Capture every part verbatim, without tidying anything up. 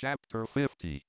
Chapter fifty.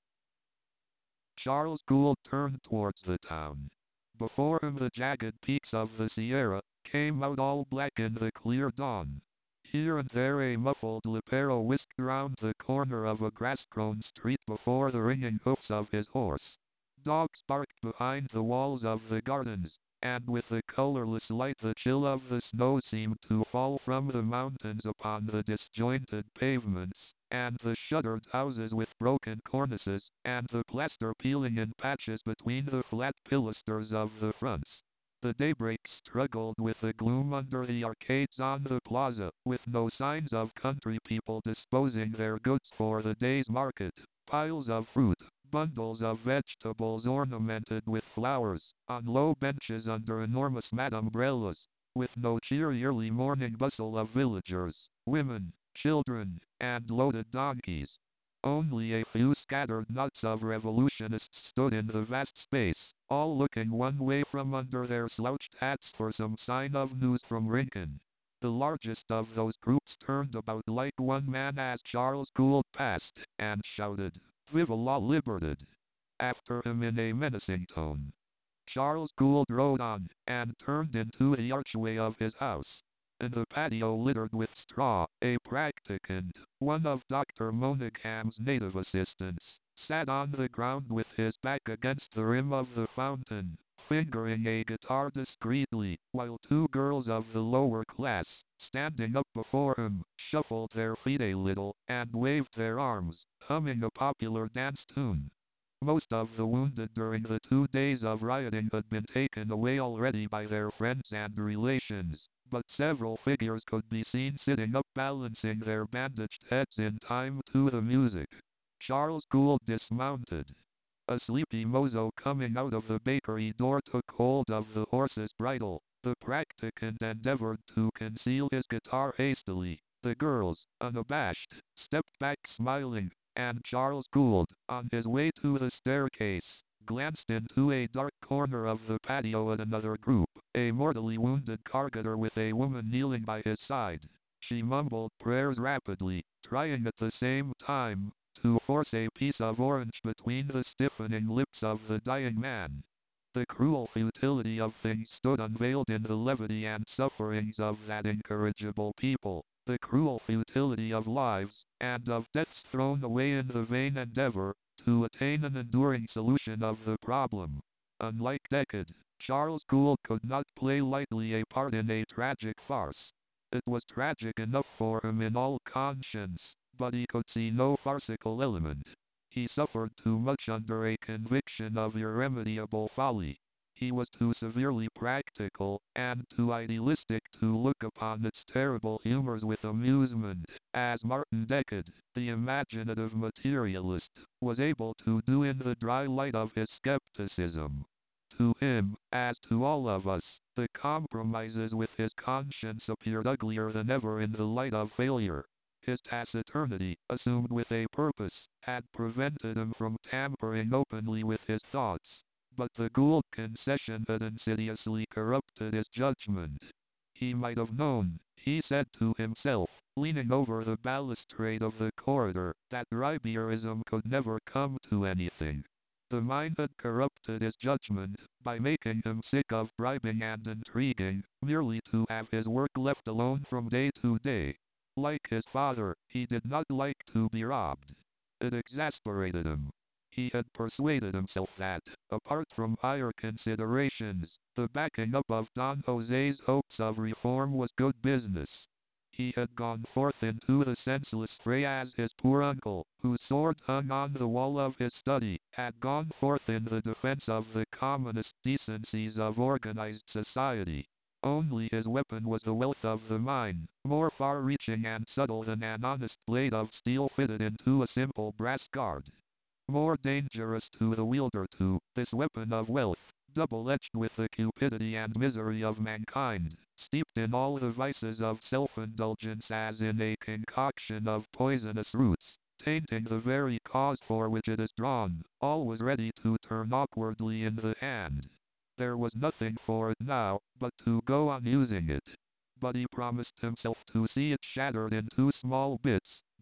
Charles Gould turned towards the town. Before him the jagged peaks of the Sierra came out all black in the clear dawn. Here and there a muffled lepero whisked round the corner of a grass-grown street before the ringing hoofs of his horse. Dogs barked behind the walls of the gardens, and with the colorless light the chill of the snow seemed to fall from the mountains upon the disjointed pavements, and the shuttered houses with broken cornices, and the plaster peeling in patches between the flat pilasters of the fronts. The daybreak struggled with the gloom under the arcades on the plaza, with no signs of country people disposing their goods for the day's market. Piles of fruit, bundles of vegetables ornamented with flowers, on low benches under enormous mat umbrellas, with no cheery early morning bustle of villagers, women, children, and loaded donkeys. Only a few scattered knots of revolutionists stood in the vast space, all looking one way from under their slouched hats for some sign of news from Rincon. The largest of those groups turned about like one man as Charles Gould passed, and shouted, "Vive la Libertad!" after him in a menacing tone. Charles Gould rode on, and turned into the archway of his house. In the patio littered with straw, a practicant, one of Doctor Monagham's native assistants, sat on the ground with his back against the rim of the fountain, fingering a guitar discreetly, while two girls of the lower class, standing up before him, shuffled their feet a little, and waved their arms, humming a popular dance tune. Most of the wounded during the two days of rioting had been taken away already by their friends and relations, but several figures could be seen sitting up balancing their bandaged heads in time to the music. Charles Gould dismounted. A sleepy mozo coming out of the bakery door took hold of the horse's bridle. The practicant endeavored to conceal his guitar hastily. The girls, unabashed, stepped back smiling, and Charles Gould, on his way to the staircase, glanced into a dark corner of the patio at another group, a mortally wounded cargator with a woman kneeling by his side. She mumbled prayers rapidly, trying at the same time to force a piece of orange between the stiffening lips of the dying man. The cruel futility of things stood unveiled in the levity and sufferings of that incorrigible people. The cruel futility of lives, and of deaths thrown away in the vain endeavor to attain an enduring solution of the problem. Unlike Decade, Charles Gould could not play lightly a part in a tragic farce. It was tragic enough for him in all conscience, but he could see no farcical element. He suffered too much under a conviction of irremediable folly. He was too severely practical, and too idealistic to look upon its terrible humors with amusement, as Martin Decade, the imaginative materialist, was able to do in the dry light of his skepticism. To him, as to all of us, the compromises with his conscience appeared uglier than ever in the light of failure. His taciturnity, assumed with a purpose, had prevented him from tampering openly with his thoughts. But the Gould concession had insidiously corrupted his judgment. He might have known, he said to himself, leaning over the balustrade of the corridor, that Ribierism could never come to anything. The mind had corrupted his judgment, by making him sick of bribing and intriguing, merely to have his work left alone from day to day. Like his father, he did not like to be robbed. It exasperated him. He had persuaded himself that, apart from higher considerations, the backing up of Don Jose's hopes of reform was good business. He had gone forth into the senseless fray as his poor uncle, whose sword hung on the wall of his study, had gone forth in the defense of the commonest decencies of organized society. Only his weapon was the wealth of the mine, more far-reaching and subtle than an honest blade of steel fitted into a simple brass guard. More dangerous to the wielder too, this weapon of wealth, double-edged with the cupidity and misery of mankind, steeped in all the vices of self-indulgence as in a concoction of poisonous roots, tainting the very cause for which it is drawn, always ready to turn awkwardly in the hand. There was nothing for it now, but to go on using it. But he promised himself to see it shattered into small bits,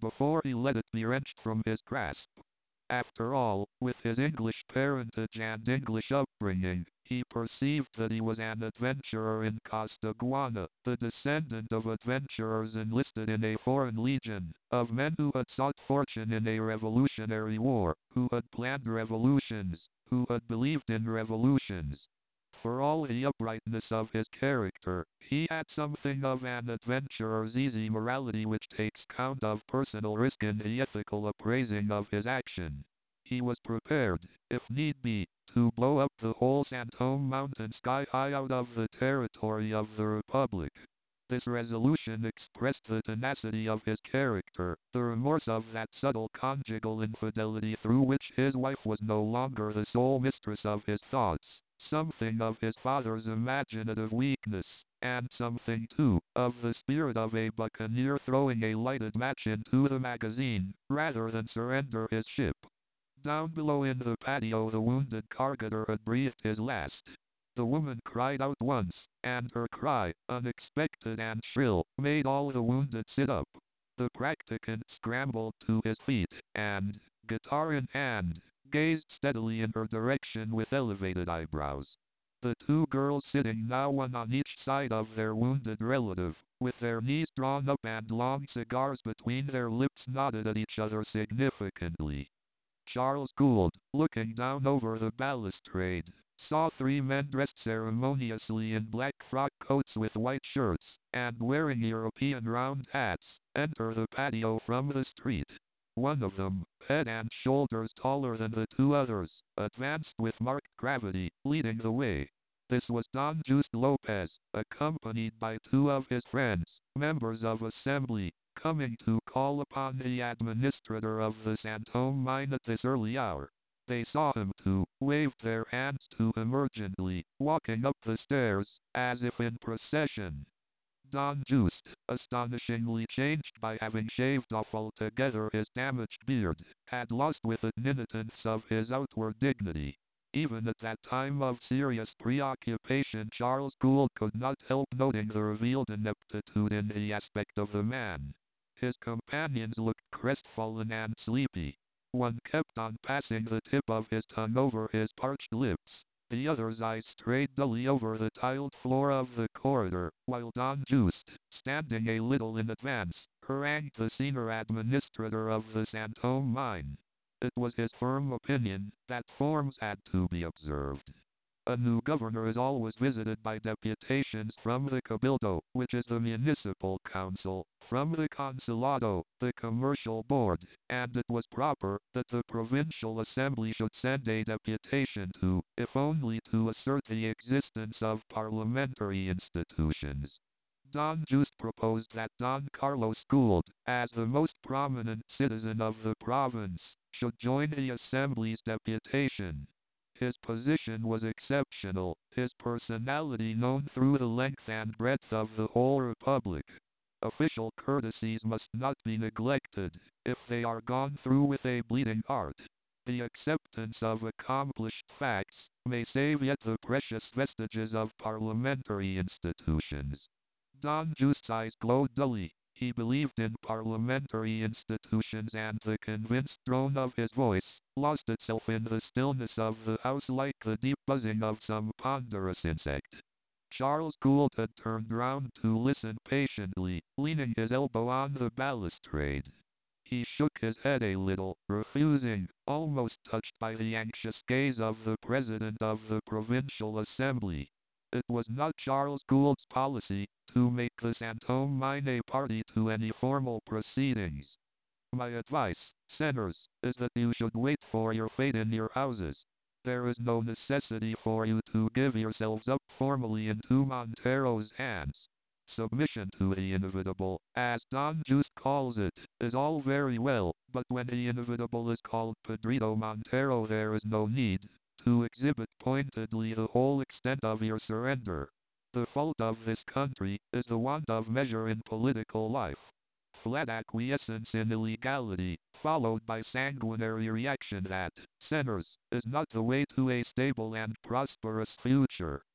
before he let it be wrenched from his grasp. After all, with his English parentage and English upbringing, he perceived that he was an adventurer in Costaguana, the descendant of adventurers enlisted in a foreign legion, of men who had sought fortune in a revolutionary war, who had planned revolutions, who had believed in revolutions. For all the uprightness of his character, he had something of an adventurer's easy morality which takes count of personal risk in the ethical appraising of his action. He was prepared, if need be, to blow up the whole Santome mountain sky high out of the territory of the Republic. This resolution expressed the tenacity of his character, the remorse of that subtle conjugal infidelity through which his wife was no longer the sole mistress of his thoughts, something of his father's imaginative weakness, and something, too, of the spirit of a buccaneer throwing a lighted match into the magazine, rather than surrender his ship. Down below in the patio the wounded cargador had breathed his last. The woman cried out once, and her cry, unexpected and shrill, made all the wounded sit up. The practicant scrambled to his feet, and, guitar in hand, gazed steadily in her direction with elevated eyebrows. The two girls sitting now one on each side of their wounded relative, with their knees drawn up and long cigars between their lips, nodded at each other significantly. Charles Gould, looking down over the balustrade, saw three men dressed ceremoniously in black frock coats with white shirts, and wearing European round hats, enter the patio from the street. One of them, head and shoulders taller than the two others, advanced with marked gravity, leading the way. This was Don Juste Lopez, accompanied by two of his friends, members of Assembly, coming to call upon the administrator of the Santome mine at this early hour. They saw him too, waved their hands to him urgently, walking up the stairs, as if in procession. Don Juste, astonishingly changed by having shaved off altogether his damaged beard, had lost with it innocence of his outward dignity. Even at that time of serious preoccupation Charles Gould could not help noting the revealed ineptitude in the aspect of the man. His companions looked crestfallen and sleepy. One kept on passing the tip of his tongue over his parched lips. The other's eyes strayed dully over the tiled floor of the corridor, while Don Juste, standing a little in advance, harangued the senior administrator of the Santome mine. It was his firm opinion that forms had to be observed. A new governor is always visited by deputations from the Cabildo, which is the municipal council, from the Consulado, the commercial board, and it was proper that the provincial assembly should send a deputation to, if only to assert the existence of parliamentary institutions. Don Juste proposed that Don Carlos Gould, as the most prominent citizen of the province, should join the assembly's deputation. His position was exceptional, his personality known through the length and breadth of the whole republic. Official courtesies must not be neglected, if they are gone through with a bleeding heart. The acceptance of accomplished facts may save yet the precious vestiges of parliamentary institutions. Don Juste's eyes glowed dully. He believed in parliamentary institutions, and the convinced drone of his voice lost itself in the stillness of the house like the deep buzzing of some ponderous insect. Charles Gould had turned round to listen patiently, leaning his elbow on the balustrade. He shook his head a little, refusing, almost touched by the anxious gaze of the president of the provincial assembly. It was not Charles Gould's policy to make the Santome mine a party to any formal proceedings. My advice, senors, is that you should wait for your fate in your houses. There is no necessity for you to give yourselves up formally into Montero's hands. Submission to the inevitable, as Don Juste calls it, is all very well, but when the inevitable is called Pedrito Montero there is no need to exhibit pointedly the whole extent of your surrender. The fault of this country is the want of measure in political life. Flat acquiescence in illegality, followed by sanguinary reaction that, senors, is not the way to a stable and prosperous future.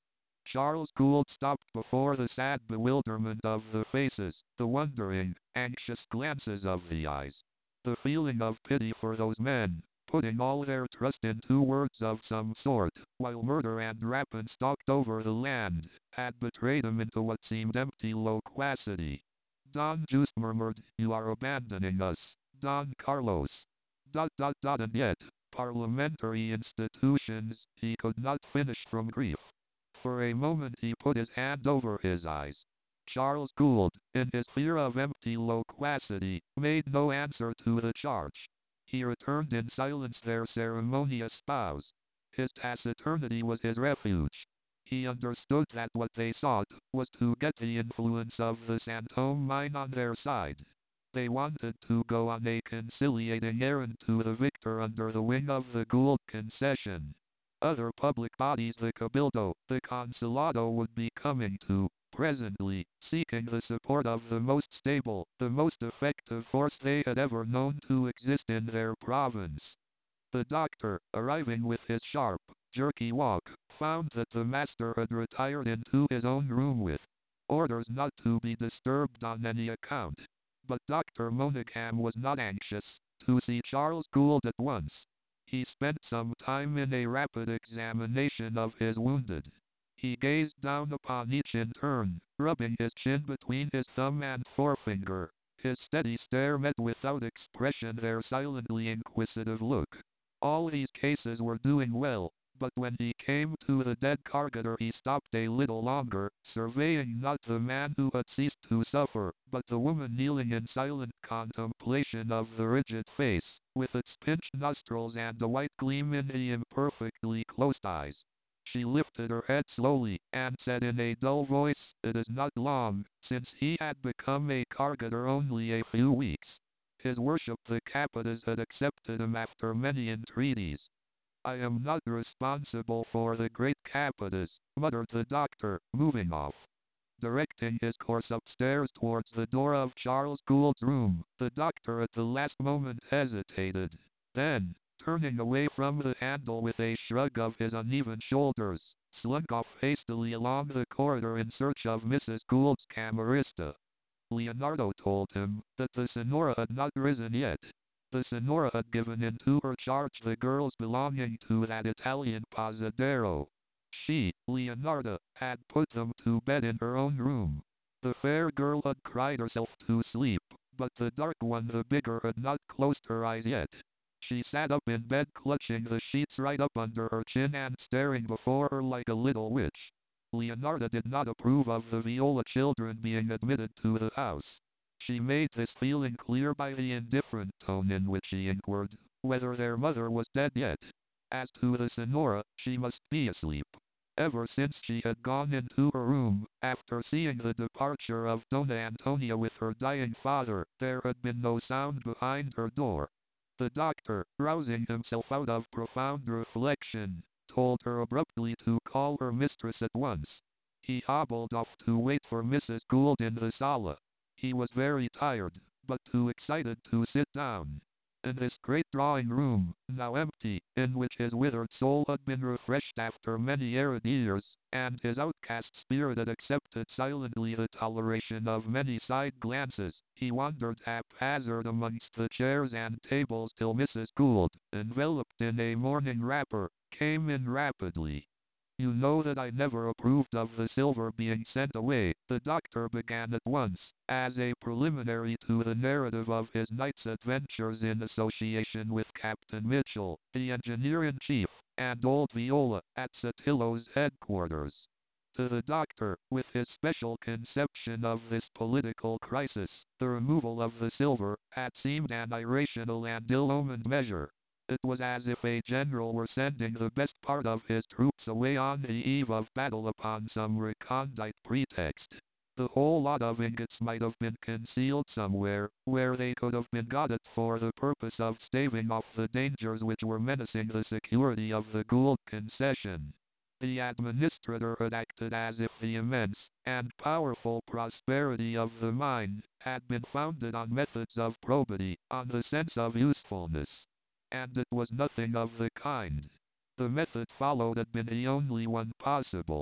Charles Gould stopped before the sad bewilderment of the faces, the wondering, anxious glances of the eyes. The feeling of pity for those men, putting all their trust into words of some sort, while murder and rapine stalked over the land, had betrayed him into what seemed empty loquacity. Don Juste murmured, "You are abandoning us, Don Carlos." Dot dot dot and yet, parliamentary institutions, he could not finish from grief. For a moment he put his hand over his eyes. Charles Gould, in his fear of empty loquacity, made no answer to the charge. He returned in silence their ceremonious bows. His taciturnity was his refuge. He understood that what they sought was to get the influence of the Santome mine on their side. They wanted to go on a conciliating errand to the victor under the wing of the Gould concession. Other public bodies, the Cabildo, the Consulado, would be coming to, presently, seeking the support of the most stable, the most effective force they had ever known to exist in their province. The doctor, arriving with his sharp, jerky walk, found that the master had retired into his own room with orders not to be disturbed on any account. But Doctor Monaghan was not anxious to see Charles Gould at once. He spent some time in a rapid examination of his wounded. He gazed down upon each in turn, rubbing his chin between his thumb and forefinger. His steady stare met without expression their silently inquisitive look. All these cases were doing well, but when he came to the dead Cargater he stopped a little longer, surveying not the man who had ceased to suffer, but the woman kneeling in silent contemplation of the rigid face, with its pinched nostrils and a white gleam in the imperfectly closed eyes. She lifted her head slowly, and said in a dull voice, "It is not long since he had become a Cargater, only a few weeks. His worship the Capitas had accepted him after many entreaties." "I am not responsible for the great Capitas," muttered the doctor, moving off. Directing his course upstairs towards the door of Charles Gould's room, the doctor at the last moment hesitated. Then, turning away from the handle with a shrug of his uneven shoulders, slunk off hastily along the corridor in search of Missus Gould's camerista. Leonardo told him that the Senora had not risen yet. The Senora had given into her charge the girls belonging to that Italian posadero. She, Leonardo, had put them to bed in her own room. The fair girl had cried herself to sleep, but the dark one, the bigger, had not closed her eyes yet. She sat up in bed clutching the sheets right up under her chin and staring before her like a little witch. Leonardo did not approve of the Viola children being admitted to the house. She made this feeling clear by the indifferent tone in which she inquired whether their mother was dead yet. As to the Senora, she must be asleep. Ever since she had gone into her room, after seeing the departure of Dona Antonia with her dying father, there had been no sound behind her door. The doctor, rousing himself out of profound reflection, told her abruptly to call her mistress at once. He hobbled off to wait for Missus Gould in the sala. He was very tired, but too excited to sit down. In this great drawing room, now empty, in which his withered soul had been refreshed after many arid years, and his outcast spirit had accepted silently the toleration of many side glances, he wandered haphazard amongst the chairs and tables till Missus Gould, enveloped in a morning wrapper, came in rapidly. "You know that I never approved of the silver being sent away," the doctor began at once, as a preliminary to the narrative of his night's adventures in association with Captain Mitchell, the engineer-in-chief, and old Viola, at Sotillo's headquarters. To the doctor, with his special conception of this political crisis, the removal of the silver had seemed an irrational and ill-omened measure. It was as if a general were sending the best part of his troops away on the eve of battle upon some recondite pretext. The whole lot of ingots might have been concealed somewhere, where they could have been got at for the purpose of staving off the dangers which were menacing the security of the Gould concession. The administrator had acted as if the immense and powerful prosperity of the mine had been founded on methods of probity, on the sense of usefulness. And it was nothing of the kind. The method followed had been the only one possible.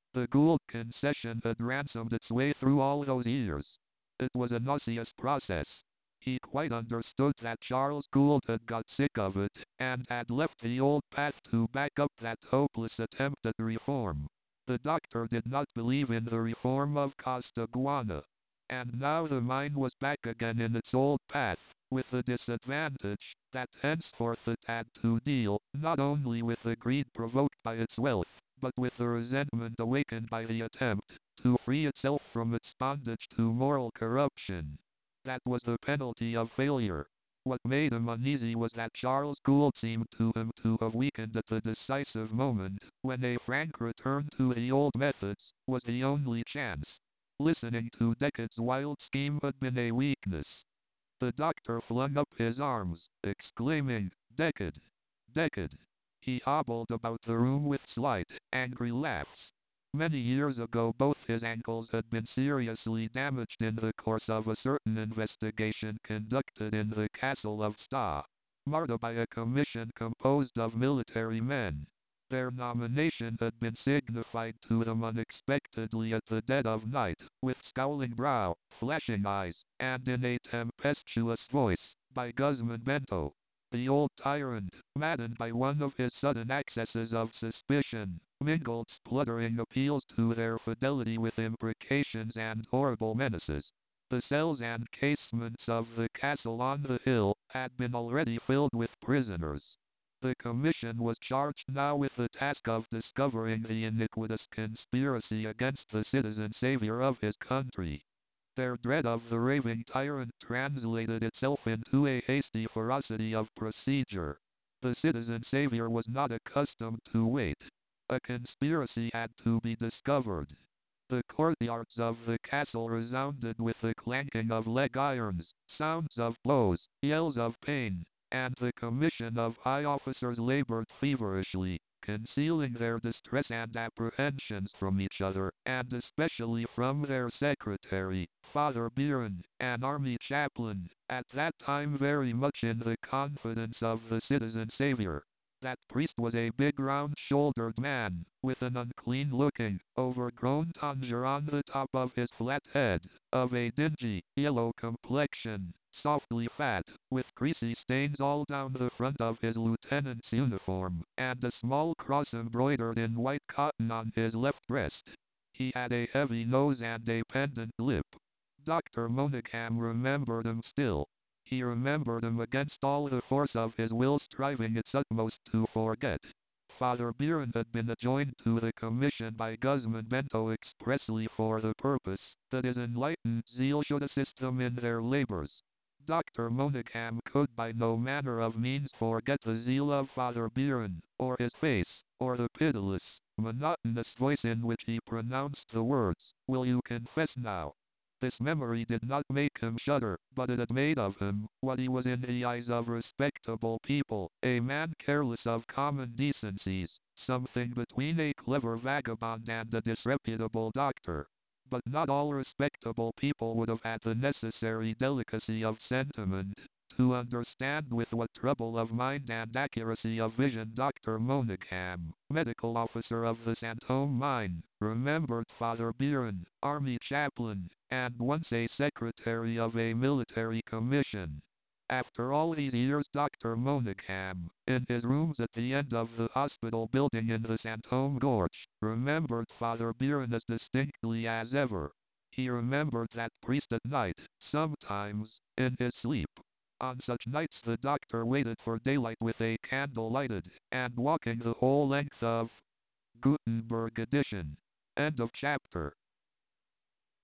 The Gould concession had ransomed its way through all those years. It was a nauseous process. He quite understood that Charles Gould had got sick of it, and had left the old path to back up that hopeless attempt at reform. The doctor did not believe in the reform of Costaguana. And now the mine was back again in its old path, with the disadvantage that henceforth it had to deal not only with the greed provoked by its wealth, but with the resentment awakened by the attempt to free itself from its bondage to moral corruption. That was the penalty of failure. What made him uneasy was that Charles Gould seemed to him to have weakened at the decisive moment, when a frank return to the old methods was the only chance. Listening to Deckett's wild scheme had been a weakness. The doctor flung up his arms, exclaiming, "Deckett! Deckett!" He hobbled about the room with slight, angry laughs. Many years ago both his ankles had been seriously damaged in the course of a certain investigation conducted in the castle of Sta. Marta by a commission composed of military men. Their nomination had been signified to them unexpectedly at the dead of night, with scowling brow, flashing eyes, and in a tempestuous voice, by Guzman Bento. The old tyrant, maddened by one of his sudden accesses of suspicion, mingled spluttering appeals to their fidelity with imprecations and horrible menaces. The cells and casements of the castle on the hill had been already filled with prisoners. The commission was charged now with the task of discovering the iniquitous conspiracy against the citizen savior of his country. Their dread of the raving tyrant translated itself into a hasty ferocity of procedure. The citizen savior was not accustomed to wait. A conspiracy had to be discovered. The courtyards of the castle resounded with the clanking of leg irons, sounds of blows, yells of pain, and the commission of high officers labored feverishly, concealing their distress and apprehensions from each other, and especially from their secretary, Father Biron, an army chaplain, at that time very much in the confidence of the citizen savior. That priest was a big round-shouldered man, with an unclean-looking, overgrown tonsure on the top of his flat head, of a dingy, yellow complexion, softly fat, with greasy stains all down the front of his lieutenant's uniform, and a small cross embroidered in white cotton on his left breast. He had a heavy nose and a pendant lip. Doctor Monaghan remembered him still. He remembered him against all the force of his will, striving its utmost to forget. Father Biron had been adjoined to the commission by Guzman Bento expressly for the purpose that his enlightened zeal should assist them in their labors. Doctor Monaghan could by no manner of means forget the zeal of Father Biron, or his face, or the pitiless, monotonous voice in which he pronounced the words, "Will you confess now?" This memory did not make him shudder, but it had made of him, what he was in the eyes of respectable people, a man careless of common decencies, something between a clever vagabond and a disreputable doctor. But not all respectable people would have had the necessary delicacy of sentiment to understand with what trouble of mind and accuracy of vision Doctor Monaghan, medical officer of the Santome mine, remembered Father Biron, army chaplain, and once a secretary of a military commission. After all these years Doctor Monaghan, in his rooms at the end of the hospital building in the Santome Gorge, remembered Father Biron as distinctly as ever. He remembered that priest at night, sometimes, in his sleep. On such nights the doctor waited for daylight with a candle lighted, and walking the whole length of Gutenberg edition. End of chapter.